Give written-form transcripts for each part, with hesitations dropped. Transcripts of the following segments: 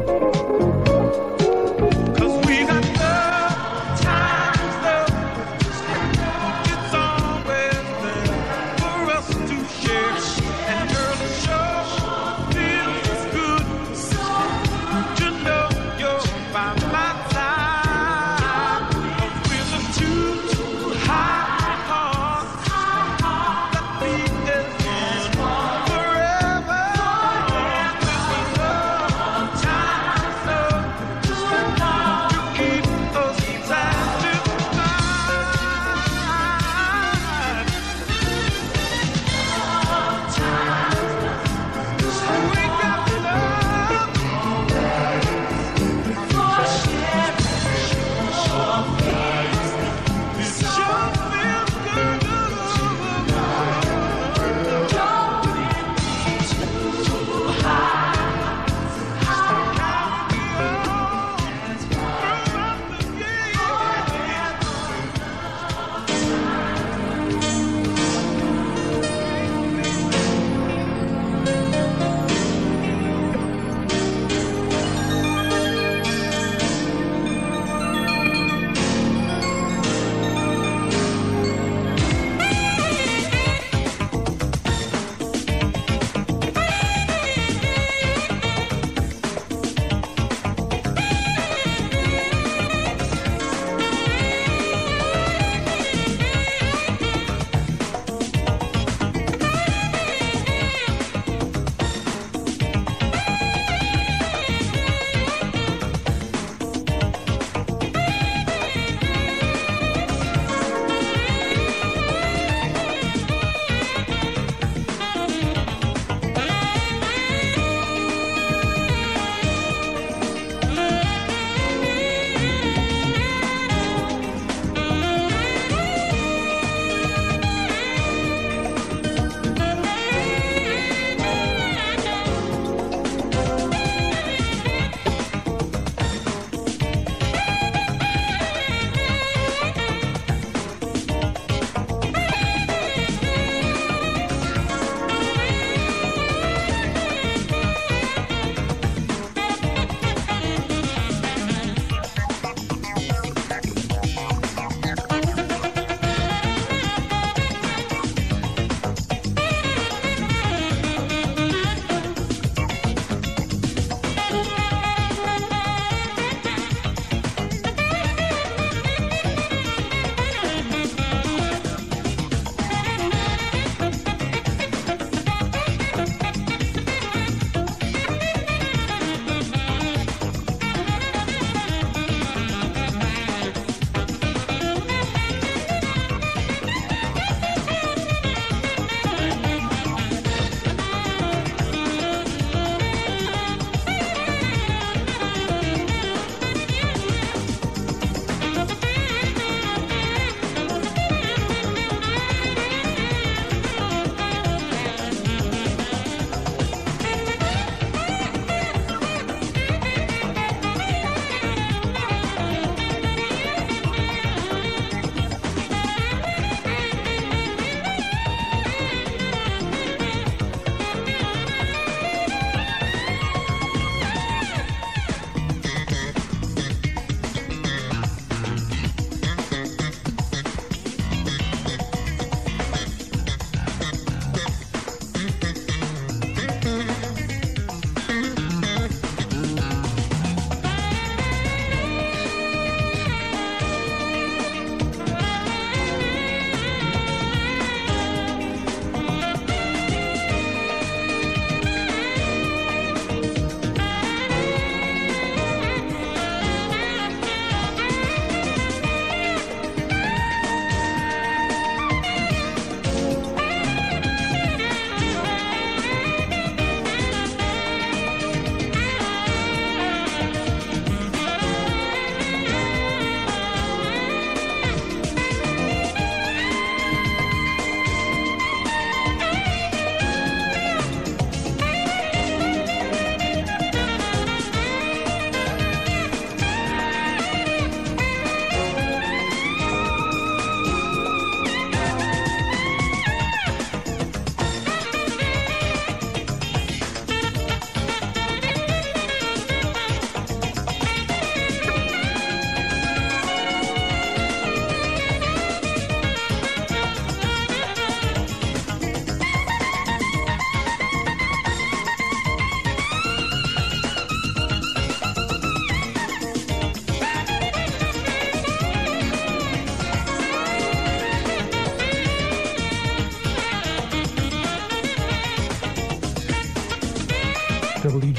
Forever, with the love, time so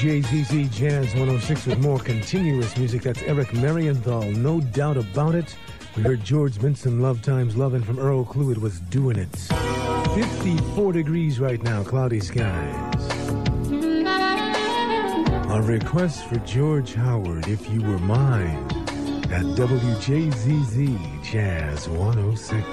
WJZZ Jazz 106 with more continuous music. That's Eric Marienthal, no doubt about it. We heard George Benson, Love Times Lovin' from Earl Cluett was doing it. 54 degrees right now, cloudy skies. A request for George Howard, If You Were Mine, at WJZZ Jazz 106.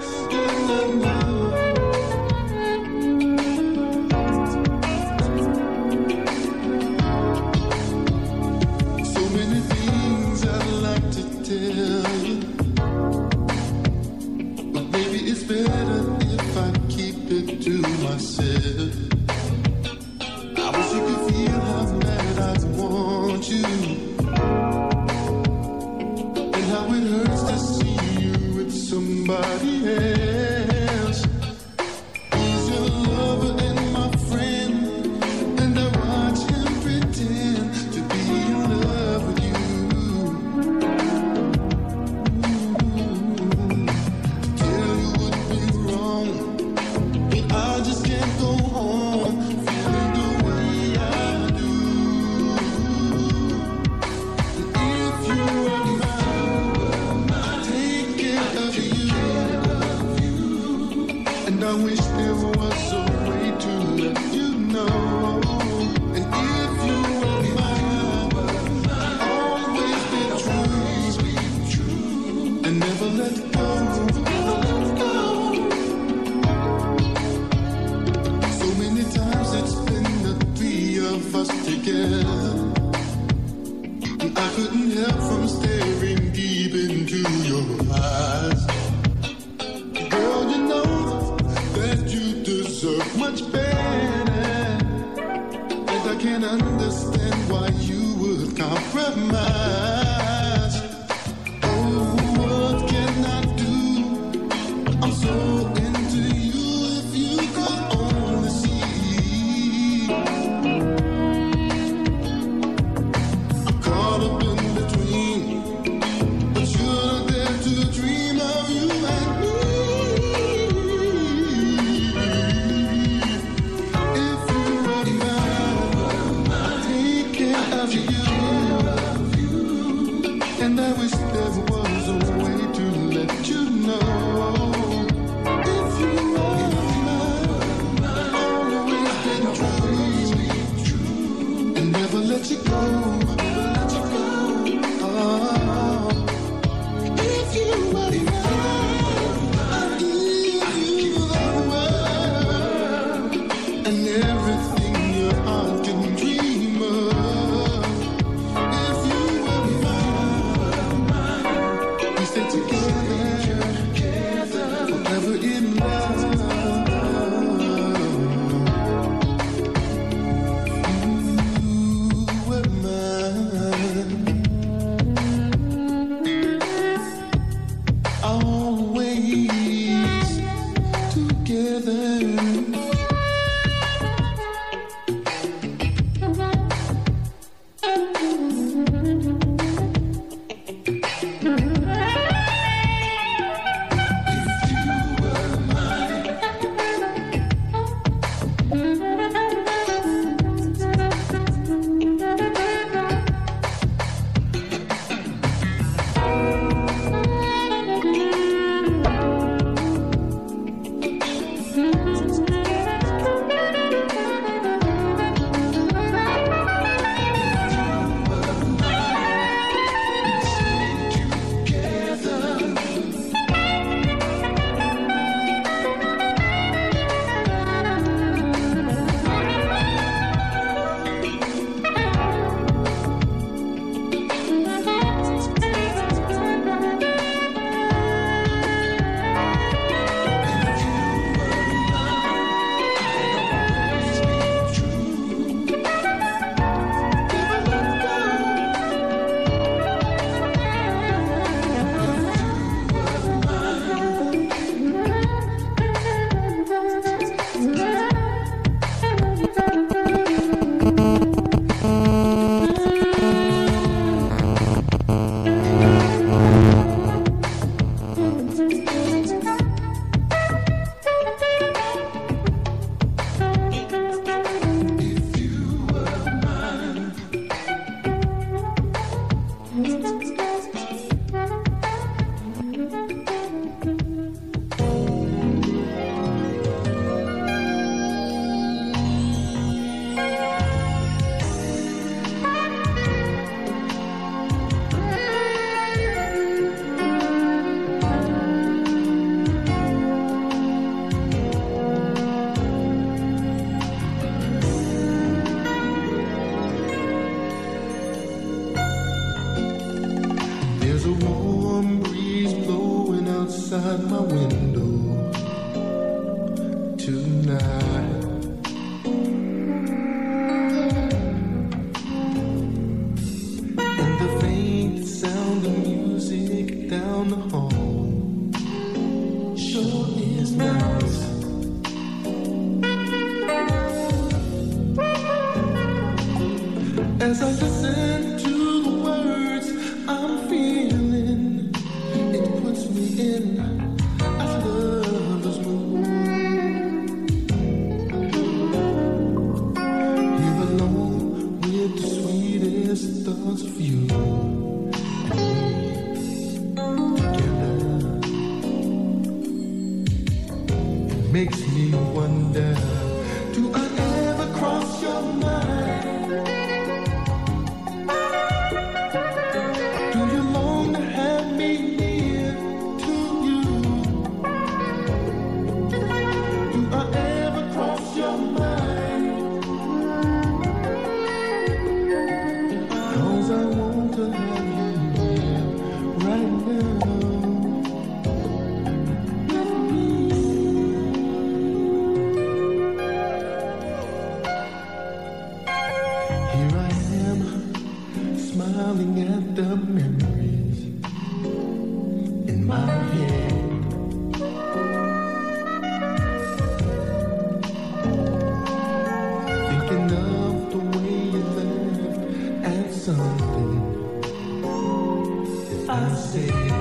There's a warm breeze blowing outside my window tonight. And the faint sound of music down the hall sure is nice. As I listen to the words I'm feeling, it puts me in a lover's mood. Here alone with the sweetest thoughts of you and me together. It makes me wonder, do I ever cross your mind? At the memories in my head, thinking of the way you left and something that I said.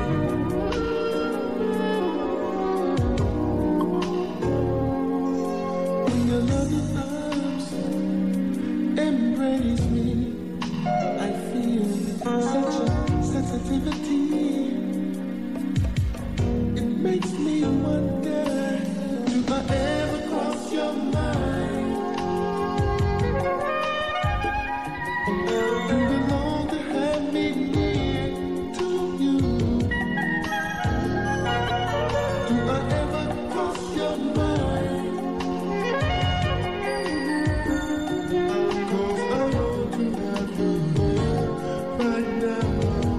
When your loving arms embrace me, I feel such a sensitivity. It makes me wonder, do I ever cross your mind? Do you long to have me near to you? Do I ever cross your mind? 'Cause I want to have you right now.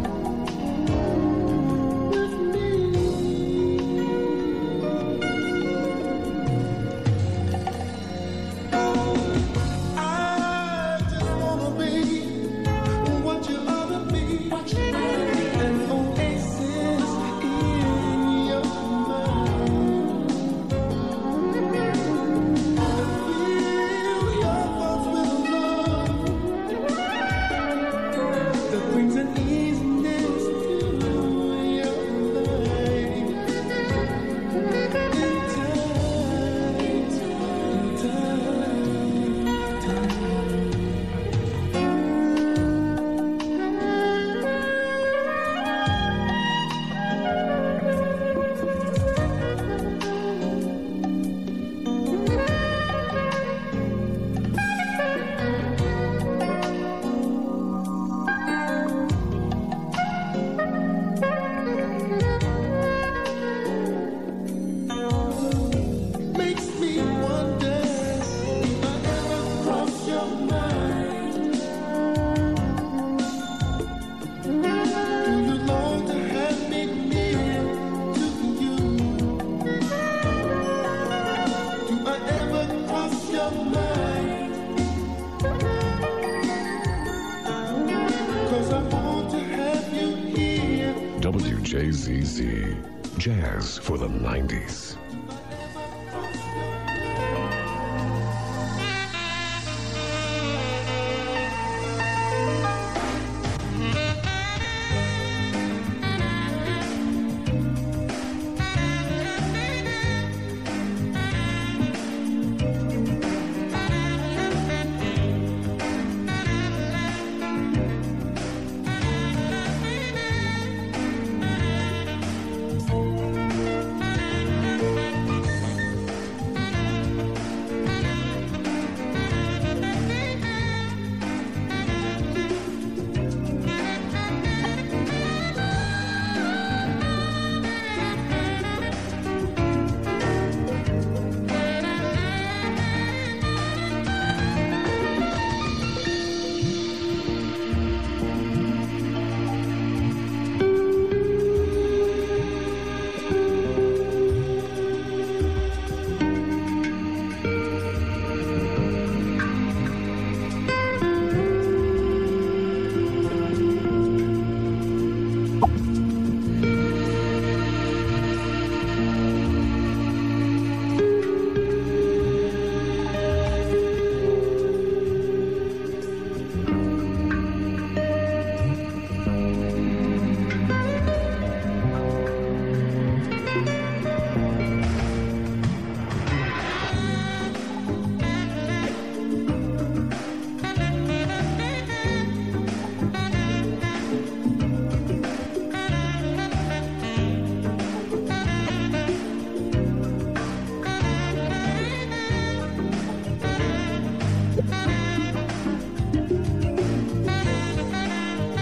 WJZZ, Jazz for the 90s.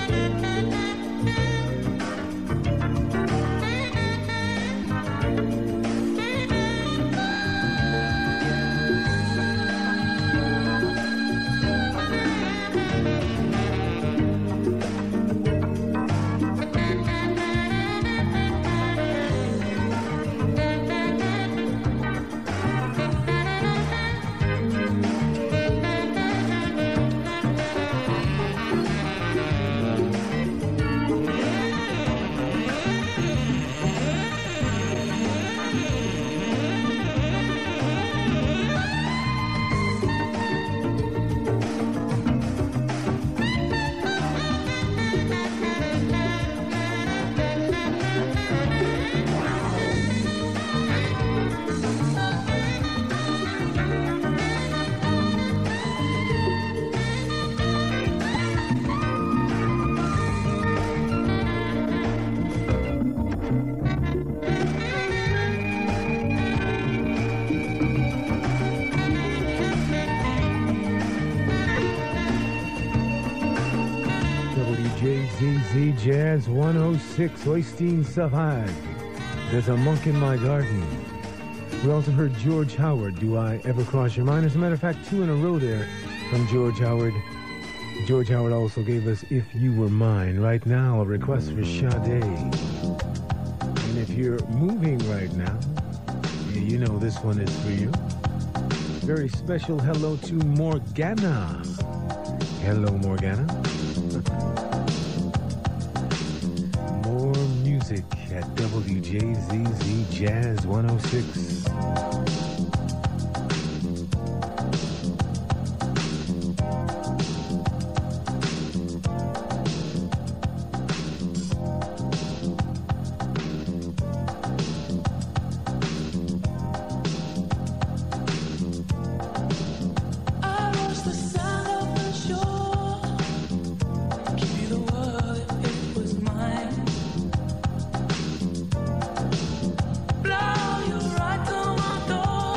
WJZZ Jazz 106, Oystein Safhag. There's a monk in my garden. We also heard George Howard, Do I Ever Cross Your Mind? As a matter of fact, 2 in a row there from George Howard. George Howard also gave us If You Were Mine. Right now, a request for Sade. And if you're moving right now, you know this one is for you. Very special hello to Morgana. Hello, Morgana. More music at WJZZ Jazz 106. Blow you right to my door.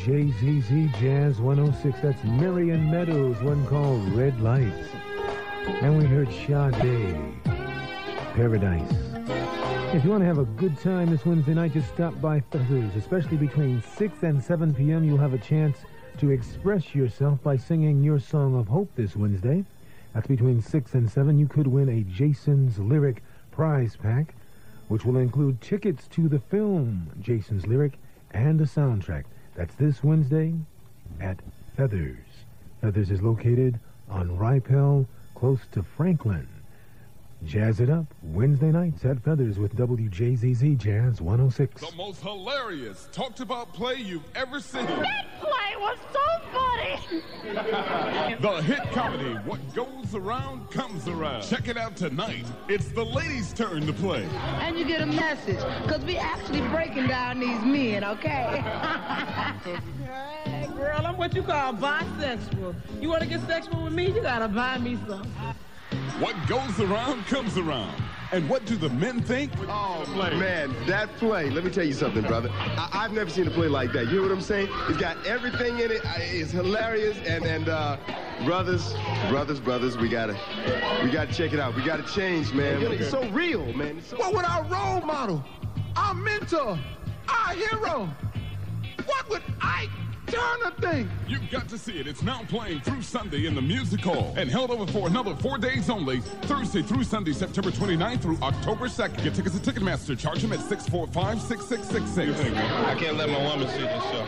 WJZZ Jazz 106. That's Marion Meadows, one called Red Lights. And we heard Sade, Paradise. If you want to have a good time this Wednesday night, just stop by Feathers. Especially between 6 and 7 p.m., you'll have a chance to express yourself by singing your song of hope this Wednesday. That's between 6 and 7. You could win a Jason's Lyric prize pack, which will include tickets to the film Jason's Lyric and a soundtrack. That's this Wednesday at Feathers. Feathers is located on Ripel, close to Franklin. Jazz it up Wednesday nights at Feathers with WJZZ Jazz 106. The most hilarious talked about play you've ever seen. That play was so funny. The hit comedy What Goes Around Comes Around. Check it out tonight. It's the ladies' turn to play. And you get a message, because we actually breaking down these men, okay? Hey, girl, I'm what you call bisexual. You want to get sexual with me, you got to buy me some. What goes around comes around. And what do the men think? Oh, man, that play, let me tell you something, brother. I've never seen a play like that. You hear what I'm saying? It's got everything in it. It's hilarious. And brothers, we gotta check it out. We gotta change, man. It's so real, man. What would our role model, our mentor, our hero, what would Ike Turner think? You've got to see it. It's now playing through Sunday in the Music Hall and held over for another 4 days only, Thursday through Sunday, September 29th through October 2nd. Get tickets at Ticketmaster. Charge them at 645-6666. I can't let my woman see this show.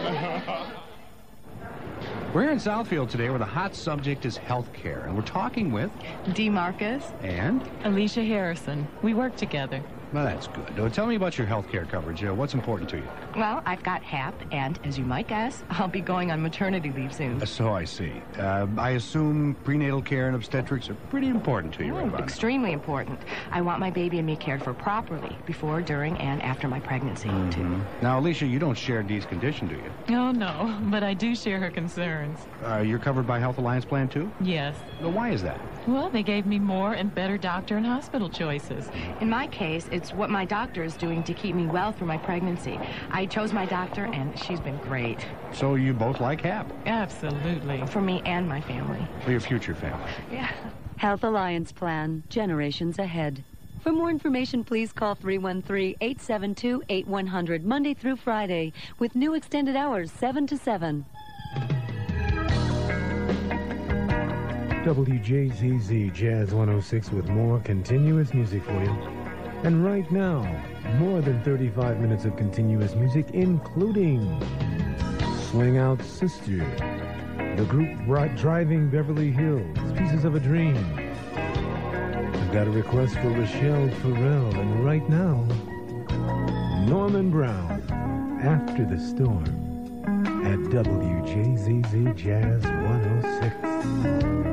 We're here in Southfield today where the hot subject is health care, and we're talking with... Dee Marcus. And? Alicia Harrison. We work together. Well, that's good. Tell me about your health care coverage. What's important to you? Well, I've got HAP, and as you might guess, I'll be going on maternity leave soon. So I see. I assume prenatal care and obstetrics are pretty important to you, right about extremely important. I want my baby and me cared for properly before, during, and after my pregnancy, too. Now, Alicia, you don't share Dee's condition, do you? Oh, no, but I do share her concerns. You're covered by Health Alliance Plan, too? Yes. Well, why is that? Well, they gave me more and better doctor and hospital choices. In my case, it's what my doctor is doing to keep me well through my pregnancy. I chose my doctor, and she's been great. So you both like HAP? Absolutely. For me and my family. For your future family? Yeah. Health Alliance Plan, generations ahead. For more information, please call 313-872-8100, Monday through Friday, with new extended hours, 7 to 7. WJZZ Jazz 106 with more continuous music for you. And right now, more than 35 minutes of continuous music, including Swing Out Sister, the group Driving Beverly Hills, Pieces of a Dream. I've got a request for Rochelle Farrell, and right now, Norman Brown, After the Storm, at WJZZ Jazz 106.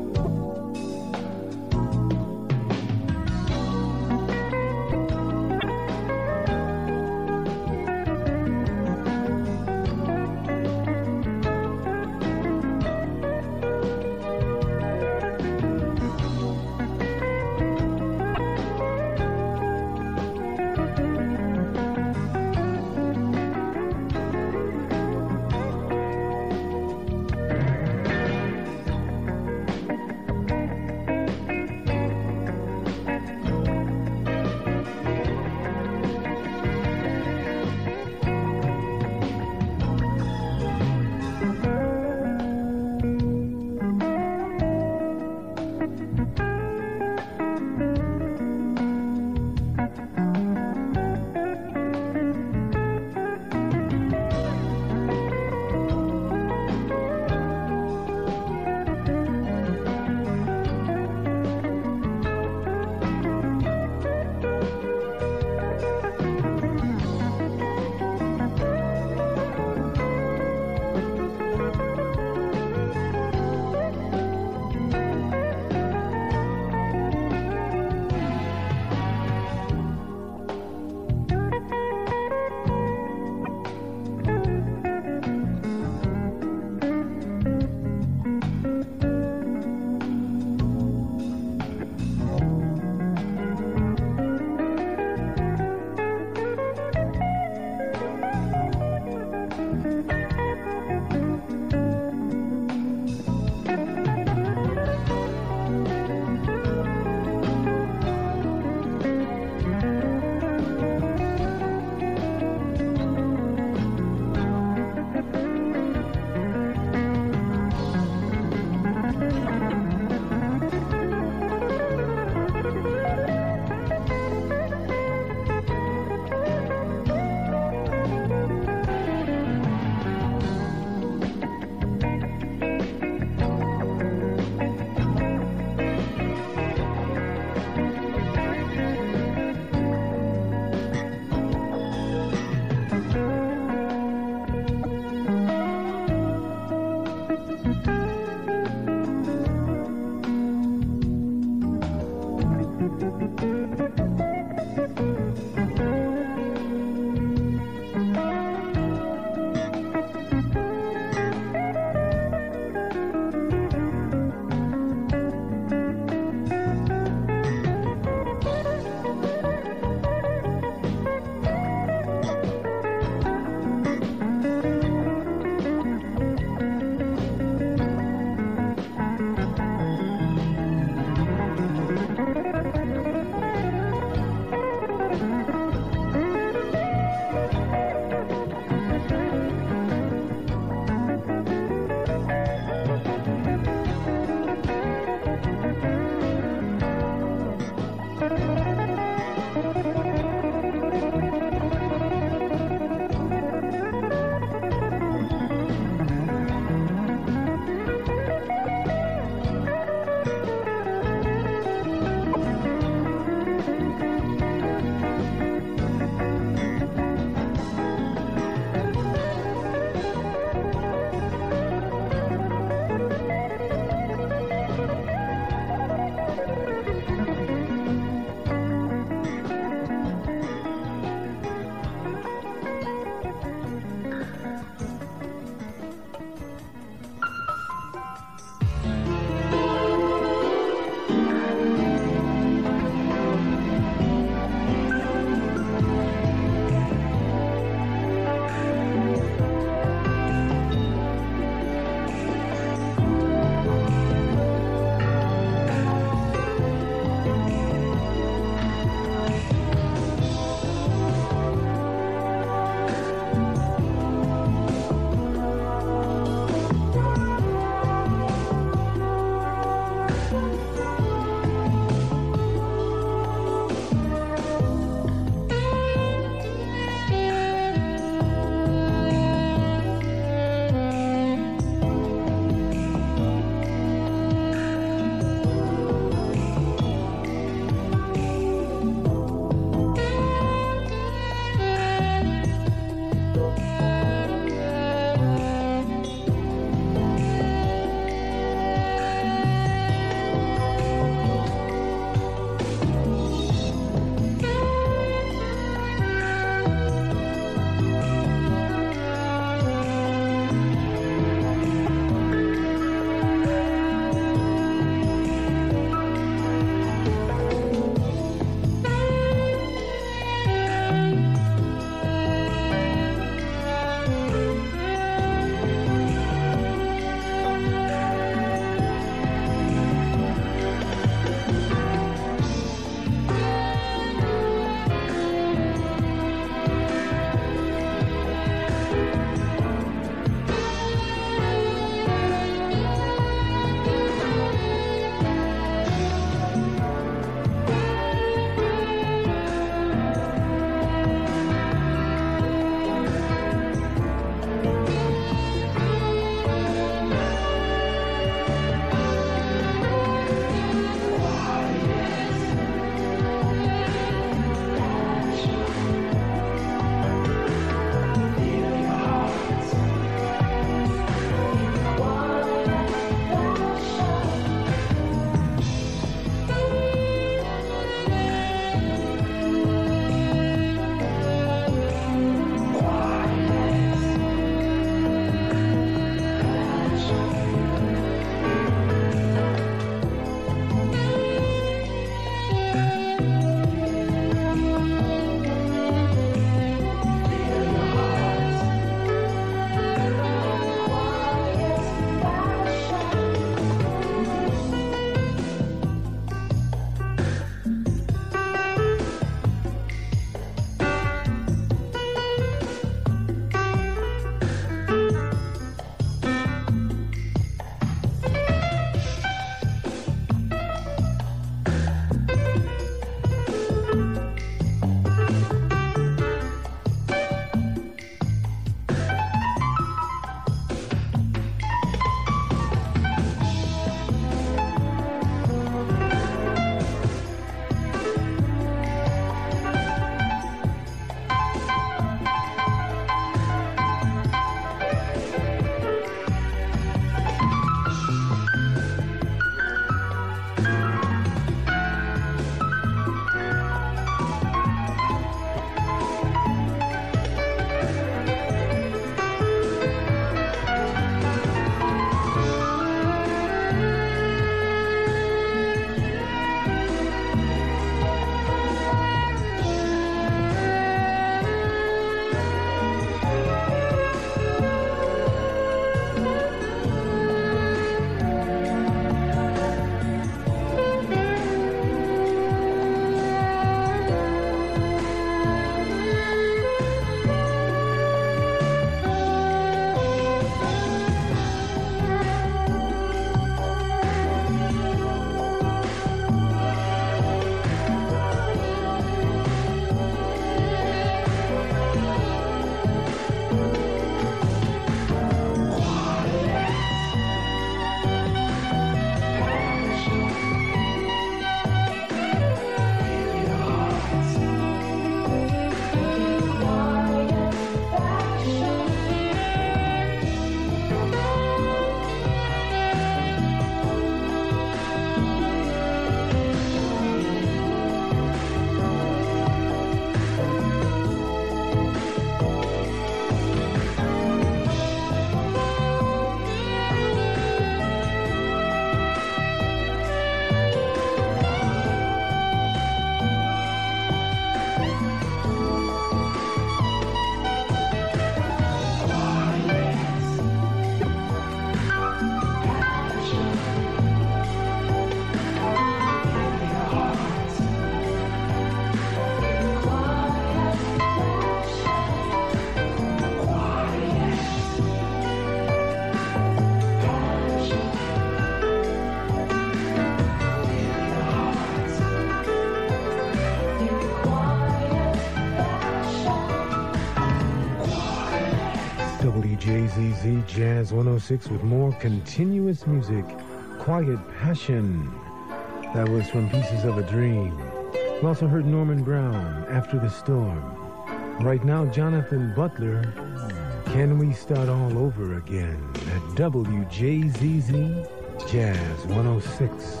WJZZ Jazz 106 with more continuous music. Quiet Passion. That was from Pieces of a Dream. We also heard Norman Brown, After the Storm. Right now, Jonathan Butler, Can We Start All Over Again at WJZZ Jazz 106.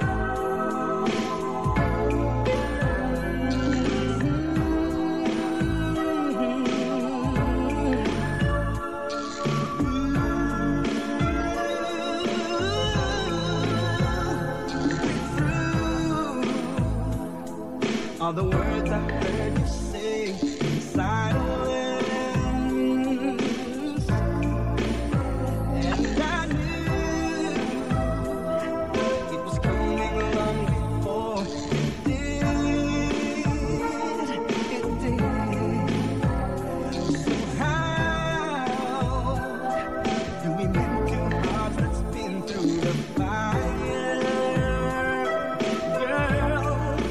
All the words I heard you say in silence, and I knew it was coming long before it did. So how do we mend two hearts that's been through the fire, girl?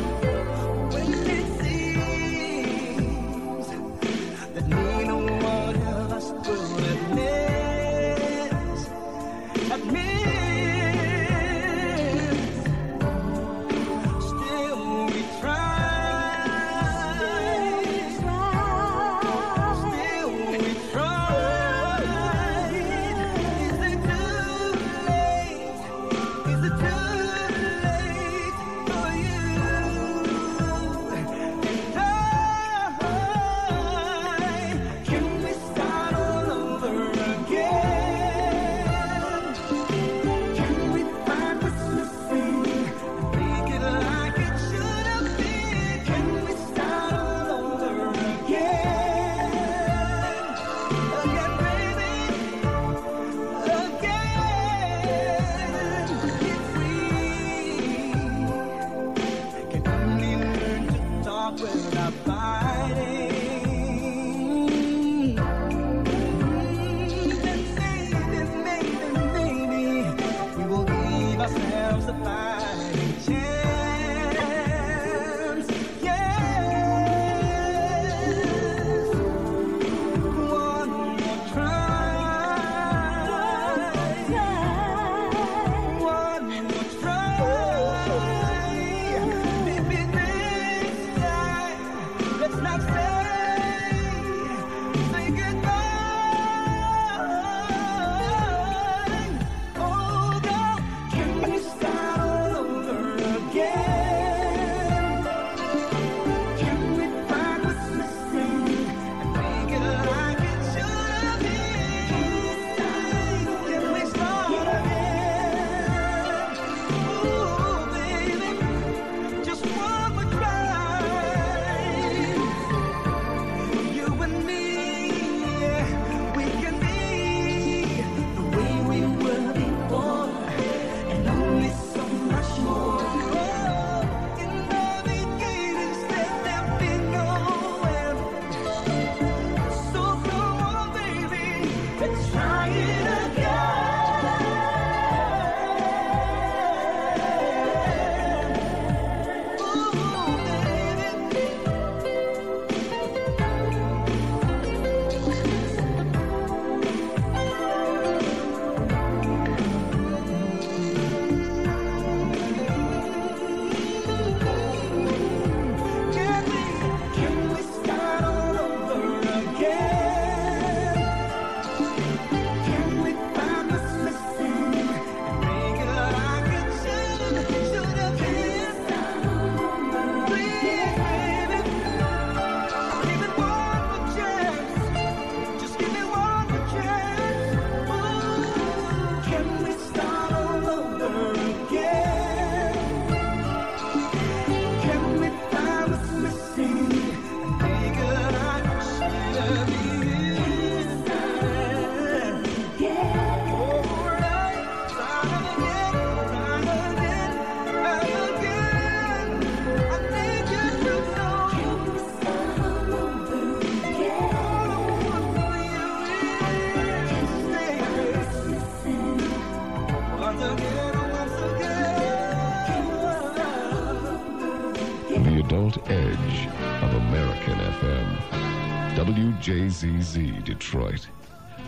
The adult edge of American FM. WJZZ Detroit.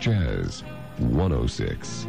Jazz 106.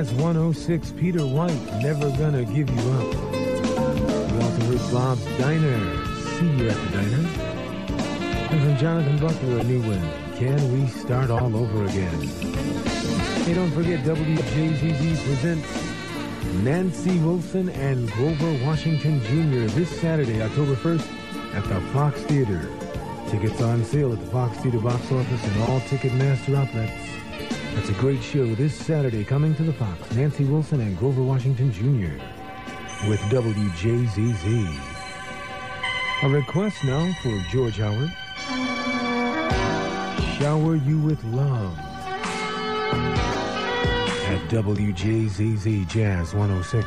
Jazz 106, Peter White, Never Gonna Give You Up. We also heard Bob's Diner, See You at the Diner. And from Jonathan Butler, a new one, Can We Start All Over Again? Hey, don't forget, WJZZ presents Nancy Wilson and Grover Washington Jr. this Saturday, October 1st, at the Fox Theater. Tickets on sale at the Fox Theater box office and all Ticketmaster outlets. That's a great show this Saturday coming to the Fox. Nancy Wilson and Grover Washington Jr. with WJZZ. A request now for George Howard. Shower You With Love at WJZZ Jazz 106.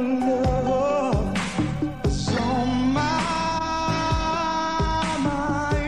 Your love is on my mind.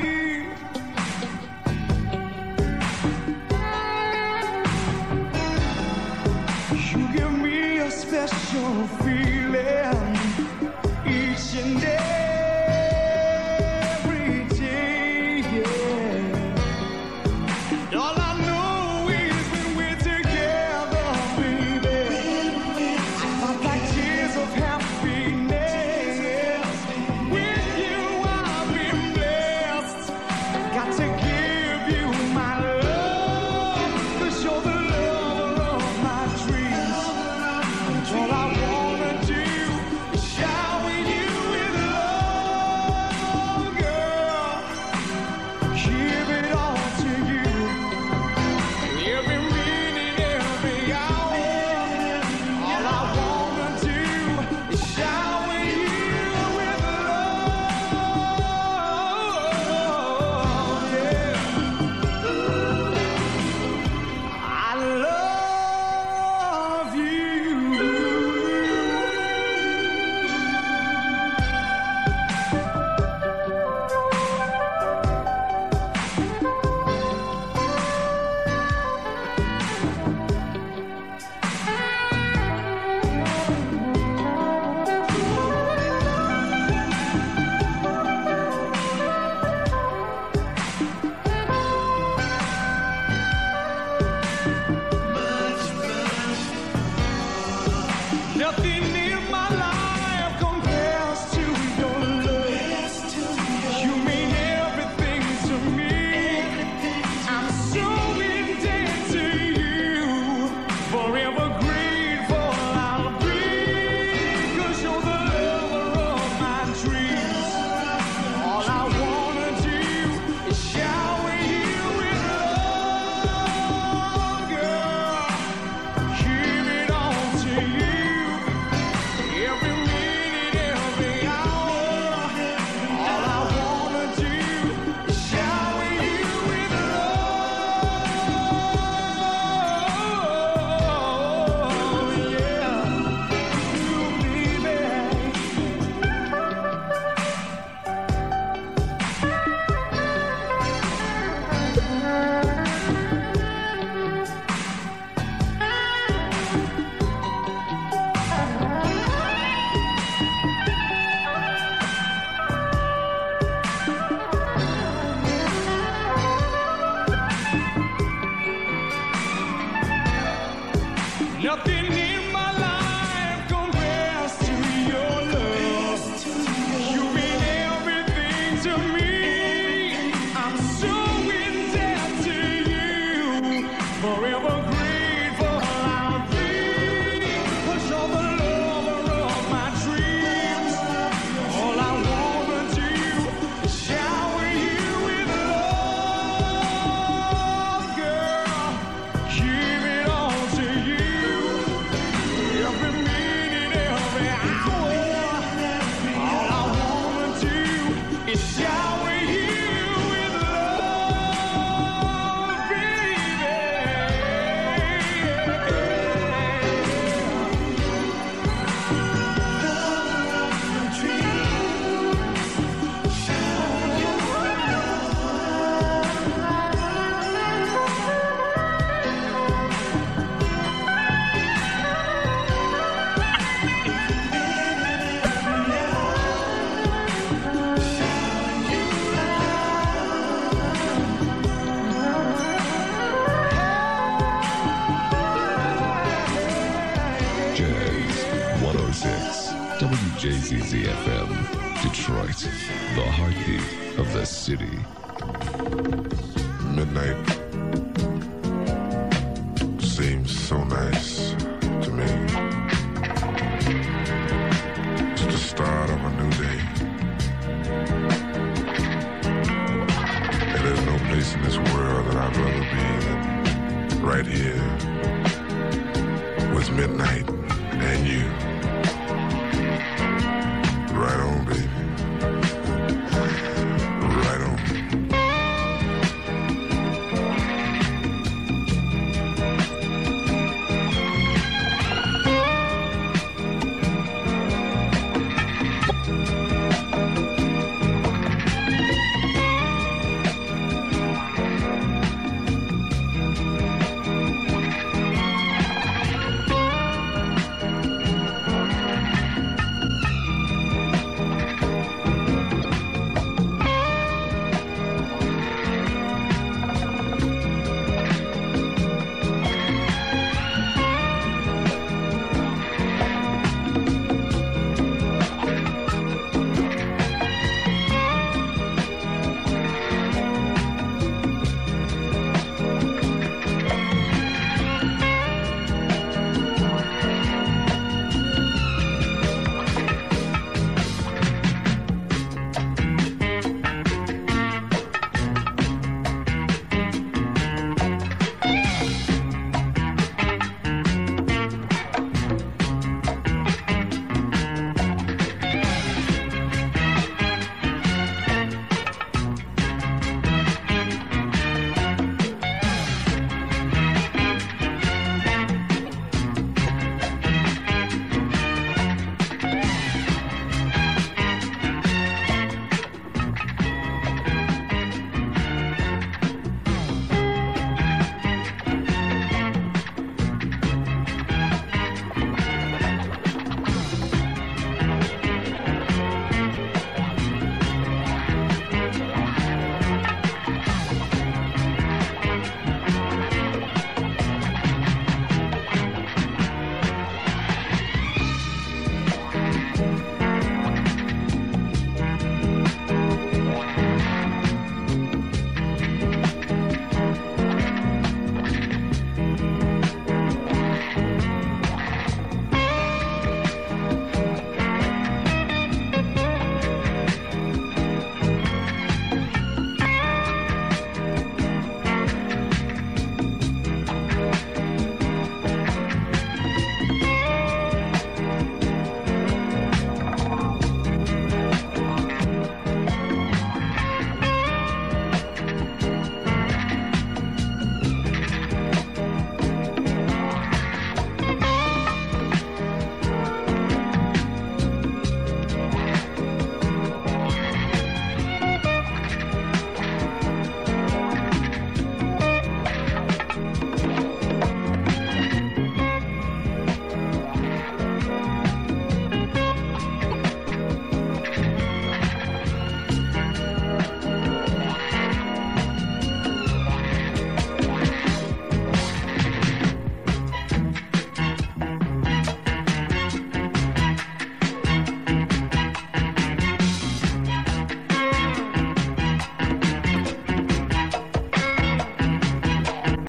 WXEZ-FM, Detroit, the heartbeat of the city. Midnight seems so nice to me. It's the start of a new day. And there's no place in this world that I'd rather be than right here with midnight and you.